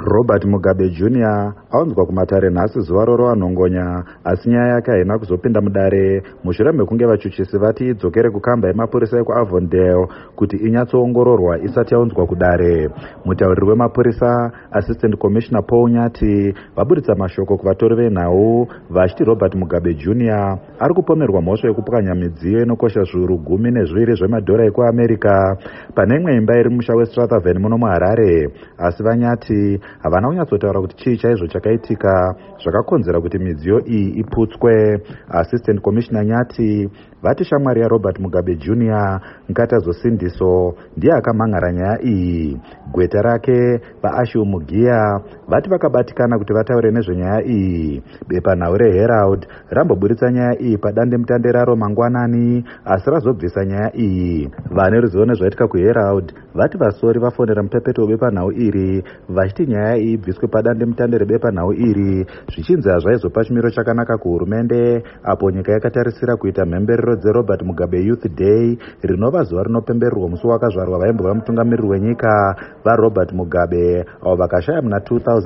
Robert Mugabe Jr. aunzwa kumatare nhasi zuva roro anhongonya, asi nyaya yake haina kuzopinda mudare mushure mekunge vachuchisi vati idzokere kukamba yemapurisa ekuAvondale kuti inyatsoongororwa isati yaunzwa kudare. Mutauriri wemapurisa Assistant Commissioner Paul Nyati vaburitsa mashoko kuvatori venhau vachiti Robert Mugabe Jr. ari kupomerwa mhosva yekupwanya midziyo inokosha zviuru 12 zvemadhora ekuAmerica pane imwe imba iri mumusha weStrathaven muno muHarare, asi Vanyati havana kunyatsotaura kuti chii chaizvo chakaitika zvakakonzera kuti midziyo iyi iputswe. Assistant Commissioner Nyati vati shamwari yaRobert Mugabe Jr. Nkatazo Sindiso ndiye akamhan'ara nyaya iyi. Gweta rake vaAshiu Mugia vati vakabatikana kuti vataure nezvenyaya iyi. Bepanhau reHerald ramboburitsa nyaya iyi padandemutande raro mangwanani, asi razobvisa nyaya iyi. Vane ruzivo nezvaitika kuHerald vati vasori vafonera mupepeto webepanhau iri vachiti nyaya iyi ibviswe padandemutande rebepanhau iri, zvichinzi hazvaizopa chimiro chakanaka kuhurumende apo nyika yakatarisira kuita mhemberero dzeRobert Mugabe Youth Day, rinova zuva rinopembererwa musi wakazvarwa vaimbova mutungamiriri wenyika vaRobert Mugabe avo vakashaya muna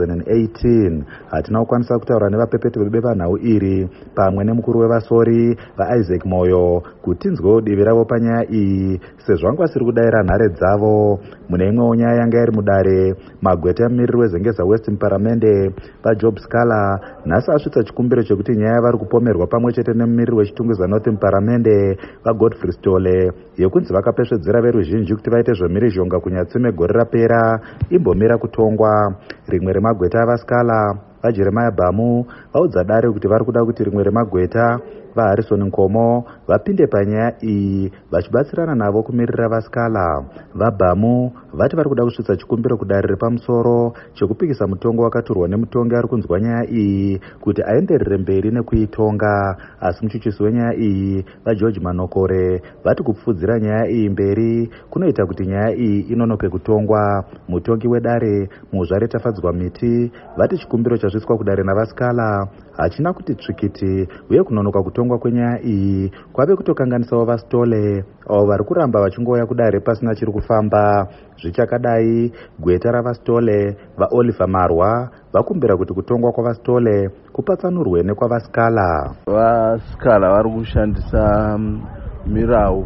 2018. Hatina kukwanisa kutaura nevapepeti vebepanhau iri pamwe nemukuru wevasori vaIsaac Moyo kuti tinzwewo divi ravo panyaya iyi, sezvo vanga vasiri kudayira nhare dzavo. Mune imwewo nyaya yanga iri mudare, magweta emumiriri wezengeza West muparamende vaJob Scala nhasi asvitsa chikumbiro chekuti nyaya yavari kupomerwa pamwe chete nemumiriri wechitungwiza North muparamende vaGodfrey Stole yekunzi vakapesvedzera veruzhinji kuti vaite zvemhirizhonga kunyatsime gore rapera imbomira kutongwa. Rimwe remagweta avaScala vaJeremiah Bhamu vaudza dare kuti vari kuda kuti rimwe remagweta vaHarrison Nkomo vapinde panyaya iyi vachibatsirana navo kumirira vaScala. VaBhamu vati vari kuda kusvitsa chikumbiro kudare repamusoro chekupikisa mutongo wakaturwa nemutongi ari kunzwa nyaya iyi kuti aenderere mberi nekuitonga, asi muchuchisi wenyaya iyi vaGeorge Manokore vati kupfudzira nyaya iyi mberi kunoita kuti nyaya iyi inonope kutongwa. Mutongi wedare Muzvare Tafadzwa Miti vati chikumbiro chasvitswa kudare navaScala hachina kuti tsvikiti, uye kunonoka kutongwa kwenyaya iyi kwave kutokanganisawo vaStole avo vari kuramba vachingouya kudare pasina chiri kufamba. Zvichakadai, gweta ravaStole vaOliver Marwa vakumbira kuti kutongwa kwavaStole kupatsanurwe nekwavaScala. VaScala vari kushandisa mirau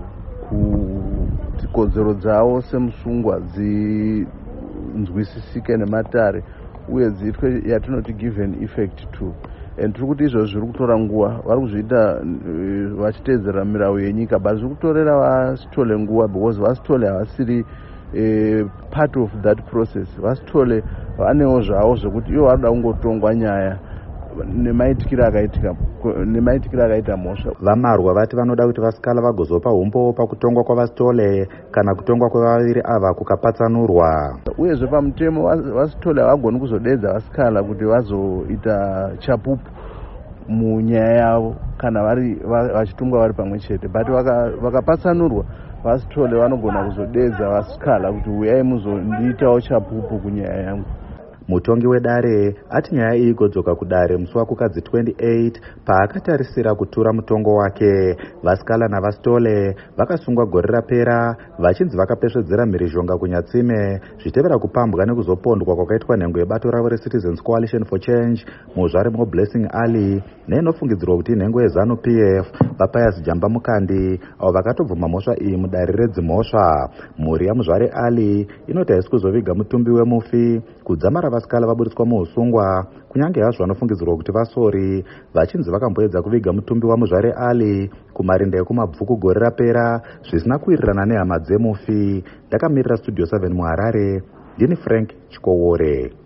kuti kodzero dzavo semusungwa dzinzwisisike nematare uye dziitwe yatinoti given effect to. Tiri kuti izvo zviri kutora nguva, vari kuzviita vachiteedzera mirau yenyika, but zviri kutorera vaStole nguva because vaStole havasiri part of that process. vaStole vanewo zvavo zvekuti ivo vari kuda kungotongwa nyaya nemaitikiro akaita mhosva. VaMarwa vati vanoda kuti vaScala vagozopa umbowo pakutongwa kwavaStole kana kutongwa kwevaviri ava kukapatsanurwa. Uyezve pamutemo vaStole havagoni kuzodedza vaScala kuti vazoita chapupu munyaya yavo kana vachitongwa vari pamwe chete, but vakapatsanurwa vaStole vanogona kuzodedza vaScala kuti uyai muzondiitawo chapupu kunyaya yangu. Mutongi wedare ati nyaya iyi igodzoka kudare musi wakukadzi 28 paakatarisira kutura mutongo wake. vaScala navaStole vakasungwa gore rapera vachinzi vakapesvedzera mhirizhonga kunyatsime zvitevera kupambwa nekuzopondwa kwakaitwa nhengo yebato ravo reCitizens Coalition for Change muzvare Blessing Ali neinofungidzirwa kuti nhengo yeZanu-PF vaPius Jamba Mukandi avo vakatobvuma mhosva iyi mudare redzimhosva. Mhuri yaMuzvare Ali inoti haisi kuzoviga mutumbi wemufi kudzamara vaScala vaburitswa muusungwa, kunyange hazvo vanofungidzirwa kuti vasori vachinzi vakamboedza kuviga mutumbi waMuzvare Ali kumarinda ekumabvuku gore rapera zvisina kuwirirana nehama dzemufi. Ndakamirira Studio 7 muHarare, ndini Frank Chikowore.